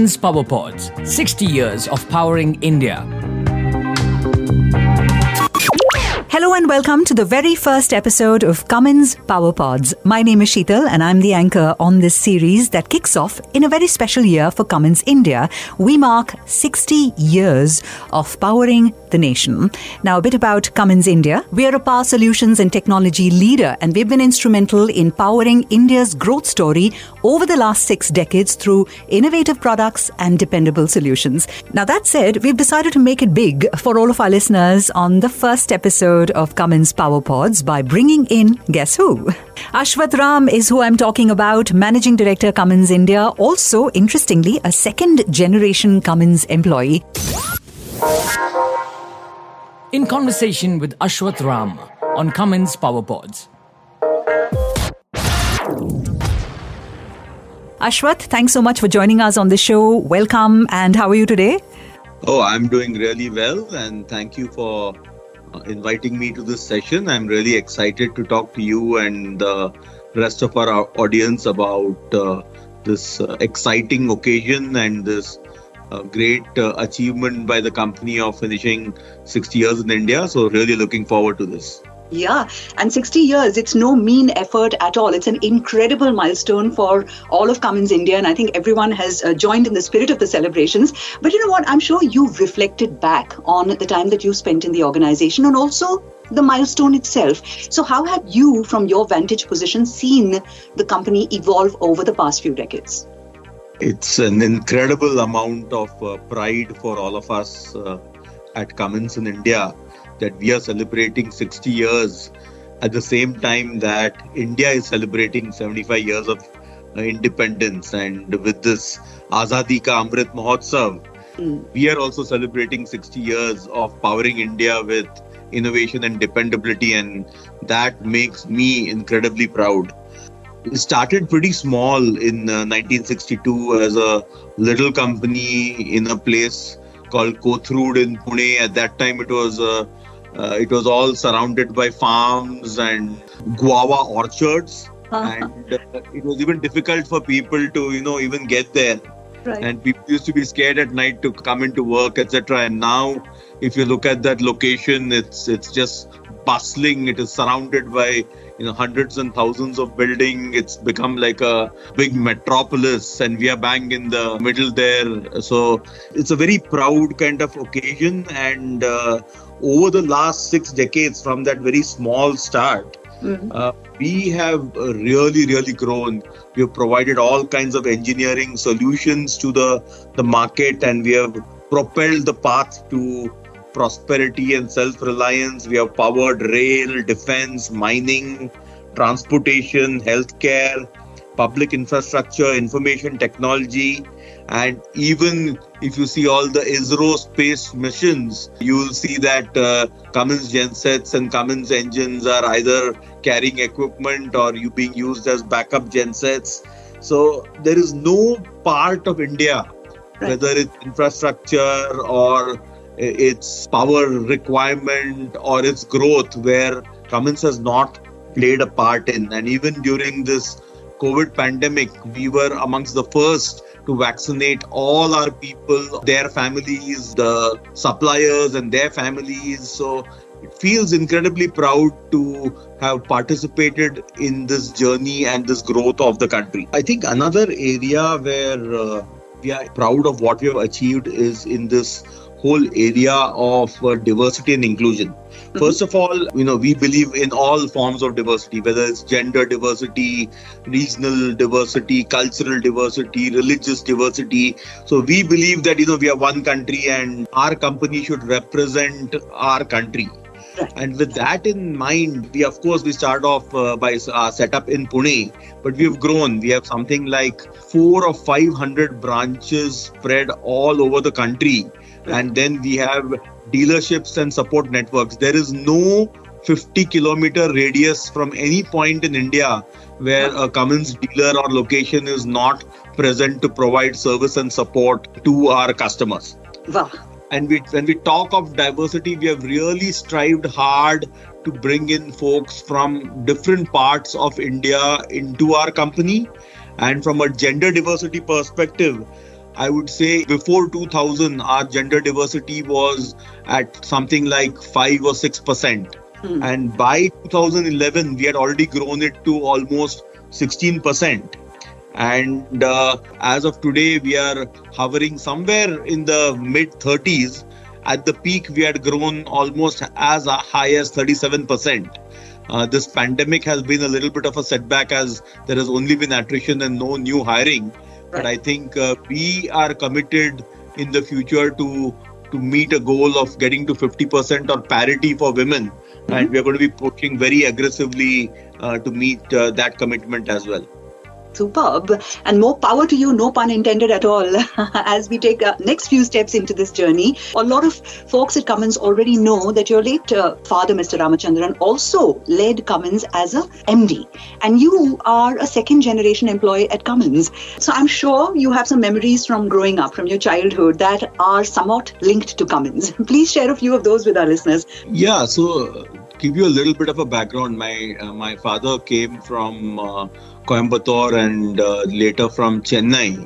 Cummins Power Pods, 60 years of powering India. Hello and welcome to the very first episode of Cummins Power Pods. My name is Sheetal and I'm the anchor on this series that kicks off in a very special year for Cummins India. We mark 60 years of powering the nation. Now, a bit about Cummins India. We are a power solutions and technology leader, and we've been instrumental in powering India's growth story over the last 6 decades through innovative products and dependable solutions. Now, that said, we've decided to make it big for all of our listeners on the first episode of Cummins Power Pods by bringing in, guess who? Ashwath Ram is who I'm talking about, Managing Director Cummins India, also, interestingly, a second-generation Cummins employee. In conversation with Ashwath Ram on Cummins Power Pods. Ashwath, thanks so much for joining us on the show. Welcome, and how are you today? Oh, I'm doing really well, and thank you for inviting me to this session. I'm really excited to talk to you and the rest of our audience about this exciting occasion and this great achievement by the company of finishing 60 years in India. So really looking forward to this. Yeah, and 60 years, it's no mean effort at all. It's an incredible milestone for all of Cummins India, and I think everyone has joined in the spirit of the celebrations. But you know what? I'm sure you've reflected back on the time that you spent in the organization and also the milestone itself. So how have you, from your vantage position, seen the company evolve over the past few decades? It's an incredible amount of pride for all of us at Cummins in India that we are celebrating 60 years at the same time that India is celebrating 75 years of independence. And with this Azadi Ka Amrit Mahotsav, we are also celebrating 60 years of powering India with innovation and dependability, and that makes me incredibly proud. It started pretty small in 1962 as a little company in a place called Kothrood in Pune. At that time, it was all surrounded by farms and guava orchards, and it was even difficult for people to, even get there. Right. And people used to be scared at night to come into work, etc. And now, if you look at that location, it's just bustling. It is surrounded by hundreds and thousands of buildings. It's become like a big metropolis, and we are bang in the middle there. So it's a very proud kind of occasion. And over the last 6 decades, from that very small start, we have really grown. We have provided all kinds of engineering solutions to the market, and we have propelled the path to prosperity and self-reliance. We have powered rail, defense, mining, transportation, healthcare, public infrastructure, information technology, and even if you see all the ISRO space missions, you will see that Cummins gensets and Cummins engines are either carrying equipment or being used as backup gensets. So there is no part of India, whether it's infrastructure or its power requirement or its growth, where Cummins has not played a part in. And even during this COVID pandemic, we were amongst the first to vaccinate all our people, their families, the suppliers and their families. So it feels incredibly proud to have participated in this journey and this growth of the country. I think another area where we are proud of what we have achieved is in this whole area of diversity and inclusion. First of all, we believe in all forms of diversity, whether it's gender diversity, regional diversity, cultural diversity, religious diversity. So we believe that, we are one country and our company should represent our country. And with that in mind, we start off by set up in Pune, but we have grown. We have something like 400 or 500 branches spread all over the country. And then we have dealerships and support networks. There is no 50-kilometer radius from any point in India where a Cummins dealer or location is not present to provide service and support to our customers. Wow. And when we talk of diversity, we have really strived hard to bring in folks from different parts of India into our company. And from a gender diversity perspective, I would say before 2000, our gender diversity was at something like 5 or 6%. And by 2011, we had already grown it to almost 16%. And as of today, we are hovering somewhere in the mid 30s. At the peak, we had grown almost as high as 37%. This pandemic has been a little bit of a setback as there has only been attrition and no new hiring. But I think we are committed in the future to meet a goal of getting to 50% or parity for women. And we are going to be pushing very aggressively to meet that commitment as well. Superb. And more power to you, no pun intended at all, as we take next few steps into this journey. A lot of folks at Cummins already know that your late father, Mr. Ramachandran, also led Cummins as a MD. And you are a second generation employee at Cummins. So I'm sure you have some memories from growing up, from your childhood, that are somewhat linked to Cummins. Please share a few of those with our listeners. Yeah, so give you a little bit of a background. My father came from Coimbatore and later from Chennai.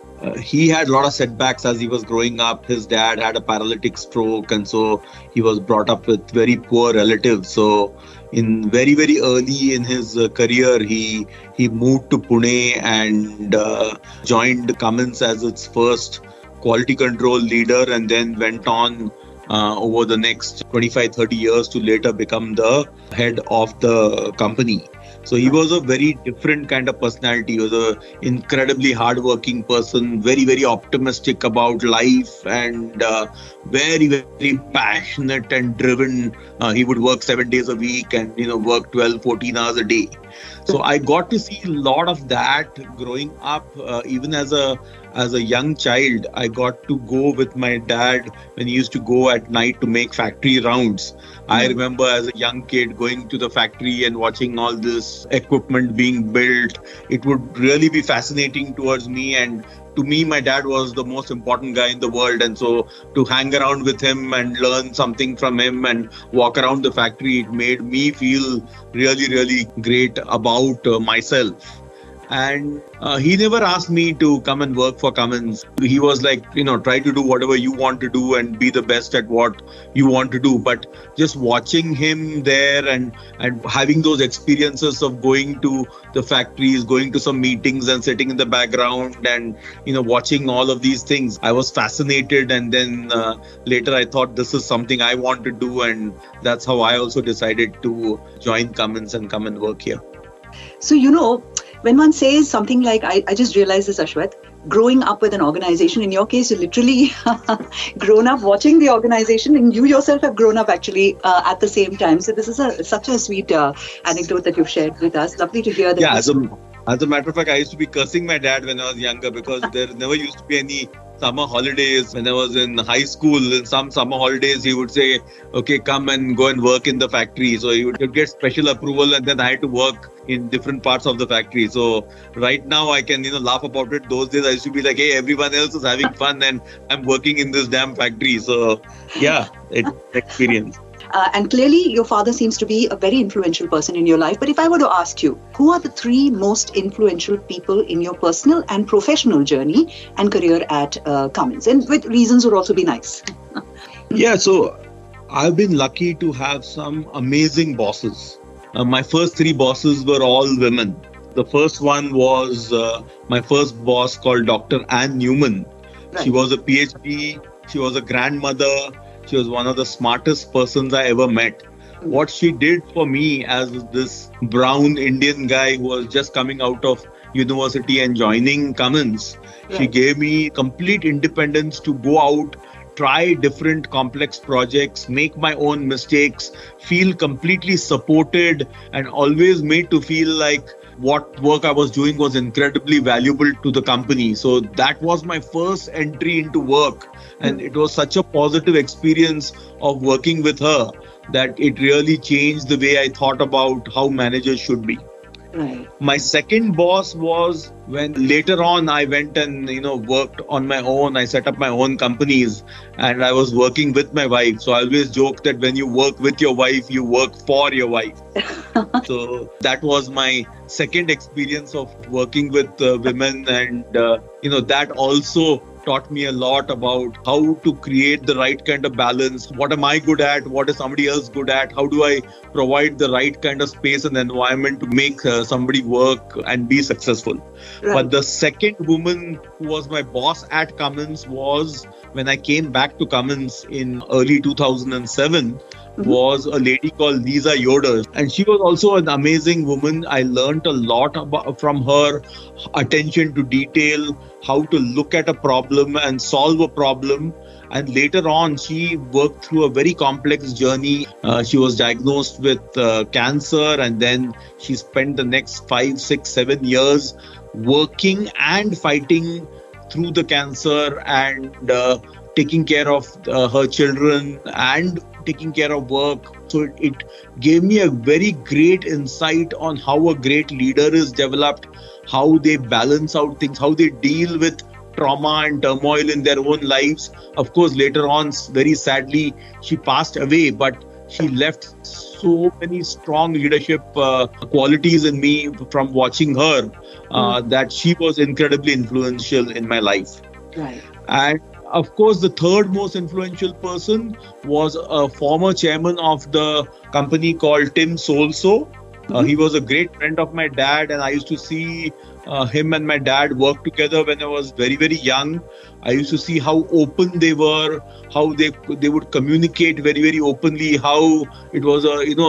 He had a lot of setbacks as he was growing up. His dad had a paralytic stroke, and so he was brought up with very poor relatives. So in very, very early in his career, he moved to Pune and joined Cummins as its first quality control leader, and then went on over the next 25-30 years to later become the head of the company. So he was a very different kind of personality. He was an incredibly hardworking person, very, very optimistic about life, and very, very passionate and driven. He would work 7 days a week and, work 12, 14 hours a day. So I got to see a lot of that growing up. Even as a young child, I got to go with my dad when he used to go at night to make factory rounds. I remember as a young kid going to the factory and watching all this equipment being built. It would really be fascinating towards me, and to me, my dad was the most important guy in the world. And so to hang around with him and learn something from him and walk around the factory, it made me feel really, really great about myself. And he never asked me to come and work for Cummins. He was like, try to do whatever you want to do and be the best at what you want to do. But just watching him there and having those experiences of going to the factories, going to some meetings and sitting in the background and, watching all of these things, I was fascinated. And then later I thought this is something I want to do. And that's how I also decided to join Cummins and come and work here. So, when one says something like, I just realized this, Ashwath, growing up with an organization, in your case, you literally grown up watching the organization, and you yourself have grown up actually at the same time. So this is such a sweet anecdote that you've shared with us. Lovely to hear that. Yeah, as a matter of fact, I used to be cursing my dad when I was younger because there never used to be any summer holidays. When I was in high school, in some summer holidays, he would say, okay, come and go and work in the factory. So he would get special approval, and then I had to work in different parts of the factory. So right now I can, laugh about it. Those days I used to be like, hey, everyone else is having fun and I'm working in this damn factory. So yeah, it's experience. And clearly your father seems to be a very influential person in your life. But if I were to ask you, who are the three most influential people in your personal and professional journey and career at Cummins? And with reasons would also be nice. Yeah, so I've been lucky to have some amazing bosses. My first three bosses were all women. The first one was my first boss called Dr. Anne Newman. Right. She was a PhD. She was a grandmother. She was one of the smartest persons I ever met. What she did for me as this brown Indian guy who was just coming out of university and joining Cummins, she gave me complete independence to go out, try different complex projects, make my own mistakes, feel completely supported, and always made to feel like what work I was doing was incredibly valuable to the company. So that was my first entry into work. And it was such a positive experience of working with her that it really changed the way I thought about how managers should be. Right. My second boss was when later on I went and worked on my own. I set up my own companies and I was working with my wife. So I always joke that when you work with your wife, you work for your wife. So that was my second experience of working with women, and that also taught me a lot about how to create the right kind of balance. What am I good at? What is somebody else good at? How do I provide the right kind of space and environment to make somebody work and be successful? Right. But the second woman who was my boss at Cummins was when I came back to Cummins in early 2007. Was a lady called Lisa Yoder, and she was also an amazing woman. I learned a lot from her, attention to detail, how to look at a problem and solve a problem. And later on, she worked through a very complex journey. She was diagnosed with cancer, and then she spent the next 5, 6, 7 years working and fighting through the cancer and taking care of her children and taking care of work. So it gave me a very great insight on how a great leader is developed, how they balance out things, how they deal with trauma and turmoil in their own lives. Of course, later on, very sadly, she passed away, but she left so many strong leadership qualities in me from watching her that she was incredibly influential in my life. Right. And of course, the third most influential person was a former chairman of the company called Tim Solso. He was a great friend of my dad, and I used to see him and my dad work together when I was very, very young. I used to see how open they were, how they would communicate very, very openly, how it was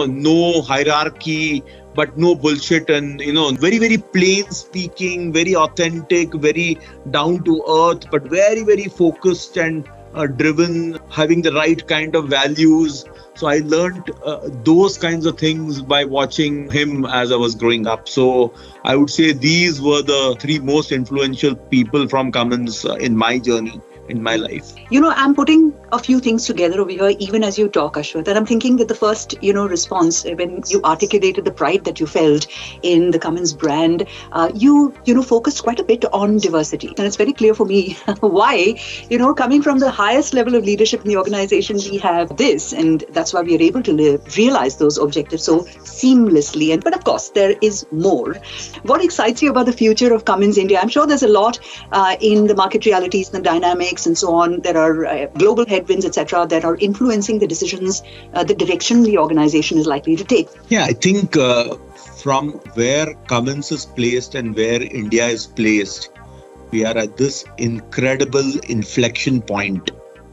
no hierarchy, but no bullshit, and very, very plain speaking, very authentic, very down to earth, but very, very focused and driven, having the right kind of values. So I learned those kinds of things by watching him as I was growing up. So I would say these were the three most influential people from Cummins in my journey, in my life. I'm putting a few things together over here, even as you talk, Ashwath, and I'm thinking that the first, response when you articulated the pride that you felt in the Cummins brand, you focused quite a bit on diversity. And it's very clear for me why, coming from the highest level of leadership in the organization, we have this, and that's why we are able to realize those objectives so seamlessly. But of course, there is more. What excites you about the future of Cummins India? I'm sure there's a lot in the market realities, the dynamics, and so on. There are global headwinds, etc., that are influencing the decisions, the direction the organization is likely to take. Yeah, I think from where Cummins is placed and where India is placed, we are at this incredible inflection point.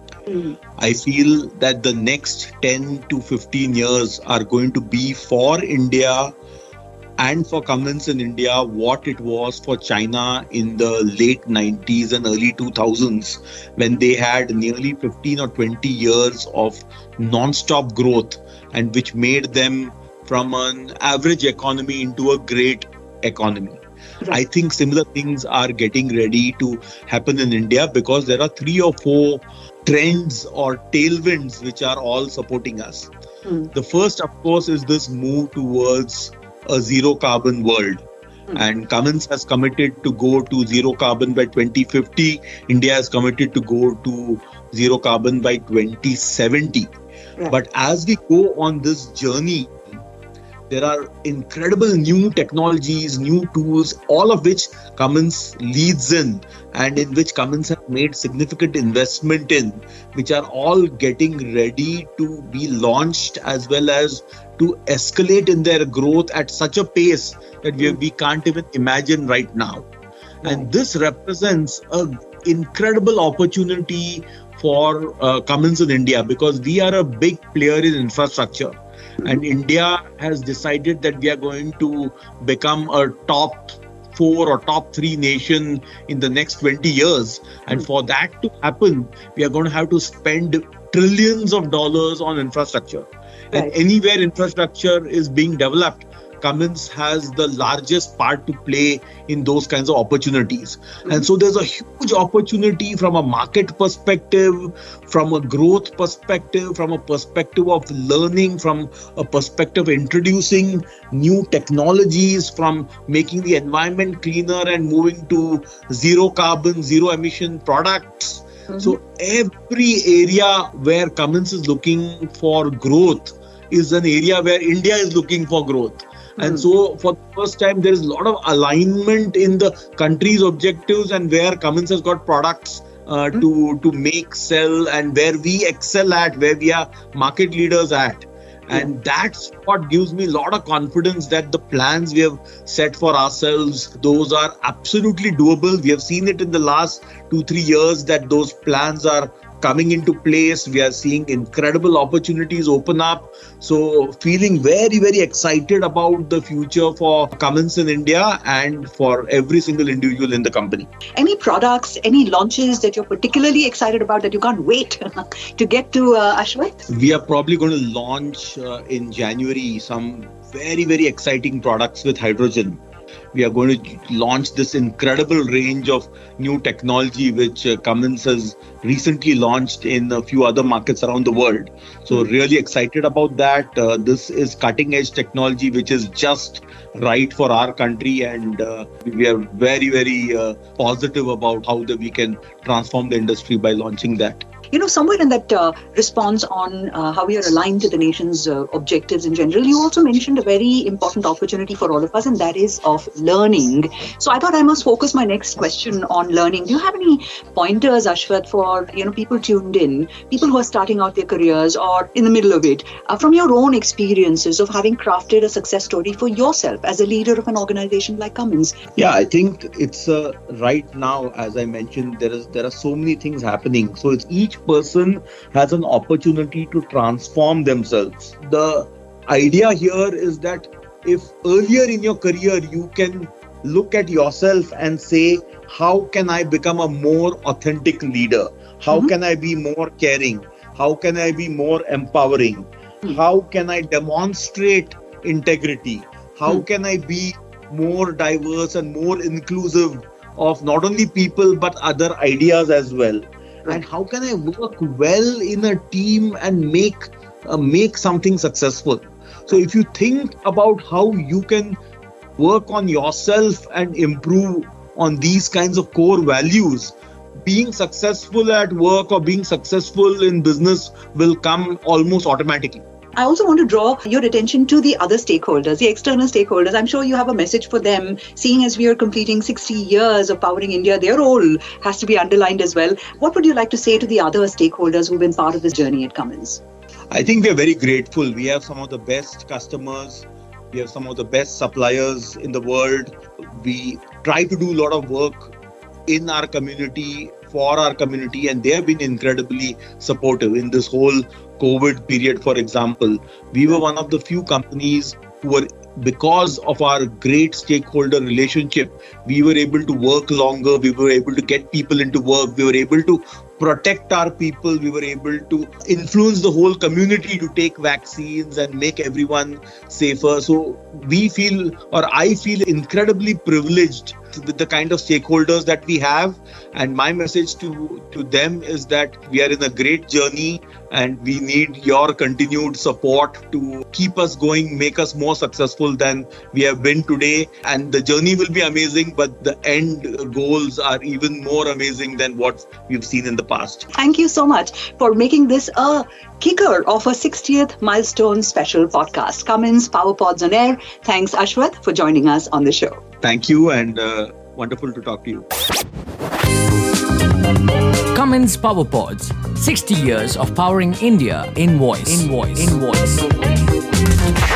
I feel that the next 10 to 15 years are going to be for India and for Cummins in India what it was for China in the late 90s and early 2000s, when they had nearly 15 or 20 years of non-stop growth, and which made them from an average economy into a great economy. Right. I think similar things are getting ready to happen in India because there are 3 or 4 trends or tailwinds which are all supporting us. The first, of course, is this move towards a zero carbon world. And Cummins has committed to go to zero carbon by 2050. India has committed to go to zero carbon by 2070. Right. But as we go on this journey, there are incredible new technologies, new tools, all of which Cummins leads in and in which Cummins has made significant investment in, which are all getting ready to be launched as well as to escalate in their growth at such a pace that we can't even imagine right now. And this represents an incredible opportunity for Cummins in India because we are a big player in infrastructure. And India has decided that we are going to become a top 4 or top 3 nation in the next 20 years. And for that to happen, we are going to have to spend trillions of dollars on infrastructure. Right. And anywhere infrastructure is being developed, Cummins has the largest part to play in those kinds of opportunities. And so there's a huge opportunity from a market perspective, from a growth perspective, from a perspective of learning, from a perspective of introducing new technologies, from making the environment cleaner and moving to zero carbon, zero emission products. So every area where Cummins is looking for growth is an area where India is looking for growth. And so for the first time, there is a lot of alignment in the country's objectives and where Cummins has got products to make, sell, and where we excel at, where we are market leaders at. And that's what gives me a lot of confidence that the plans we have set for ourselves, those are absolutely doable. We have seen it in the last 2-3 years that those plans are coming into place. We are seeing incredible opportunities open up. So feeling very, very excited about the future for Cummins in India and for every single individual in the company. Any products, any launches that you're particularly excited about that you can't wait to get to, Ashwath? We are probably going to launch in January some very, very exciting products with hydrogen. We are going to launch this incredible range of new technology which Cummins has recently launched in a few other markets around the world. So really excited about that. This is cutting edge technology which is just right for our country, and we are very, very positive about how we can transform the industry by launching that. You know, somewhere in that response on how we are aligned to the nation's objectives in general, you also mentioned a very important opportunity for all of us, and that is of learning. So I thought I must focus my next question on learning. Do you have any pointers, Ashwath, for people tuned in, people who are starting out their careers or in the middle of it, from your own experiences of having crafted a success story for yourself as a leader of an organization like Cummins? Yeah, I think it's right now, as I mentioned, there are so many things happening. So it's each person has an opportunity to transform themselves. The idea here is that if earlier in your career you can look at yourself and say, how can I become a more authentic leader? How can I be more caring? How can I be more empowering? How can I demonstrate integrity? How can I be more diverse and more inclusive of not only people but other ideas as well? And how can I work well in a team and make something successful? So if you think about how you can work on yourself and improve on these kinds of core values, being successful at work or being successful in business will come almost automatically. I also want to draw your attention to the other stakeholders, the external stakeholders. I'm sure you have a message for them, seeing as we are completing 60 years of Powering India, their role has to be underlined as well. What would you like to say to the other stakeholders who've been part of this journey at Cummins? I think we are very grateful. We have some of the best customers. We have some of the best suppliers in the world. We try to do a lot of work in our community, for our community, and they have been incredibly supportive in this whole COVID period. For example, we were one of the few companies who were, because of our great stakeholder relationship, we were able to work longer, we were able to get people into work, we were able to protect our people, we were able to influence the whole community to take vaccines and make everyone safer. So we feel, or I feel, incredibly privileged with the kind of stakeholders that we have. And my message to them is that we are in a great journey and we need your continued support to keep us going, make us more successful than we have been today. And the journey will be amazing, but the end goals are even more amazing than what we've seen in the past. Thank you so much for making this a kicker of a 60th milestone special podcast. Cummins Power Pods on Air. Thanks, Ashwath, for joining us on the show. Thank you, and wonderful to talk to you. Cummins Power Pods, 60 years of powering India in voice.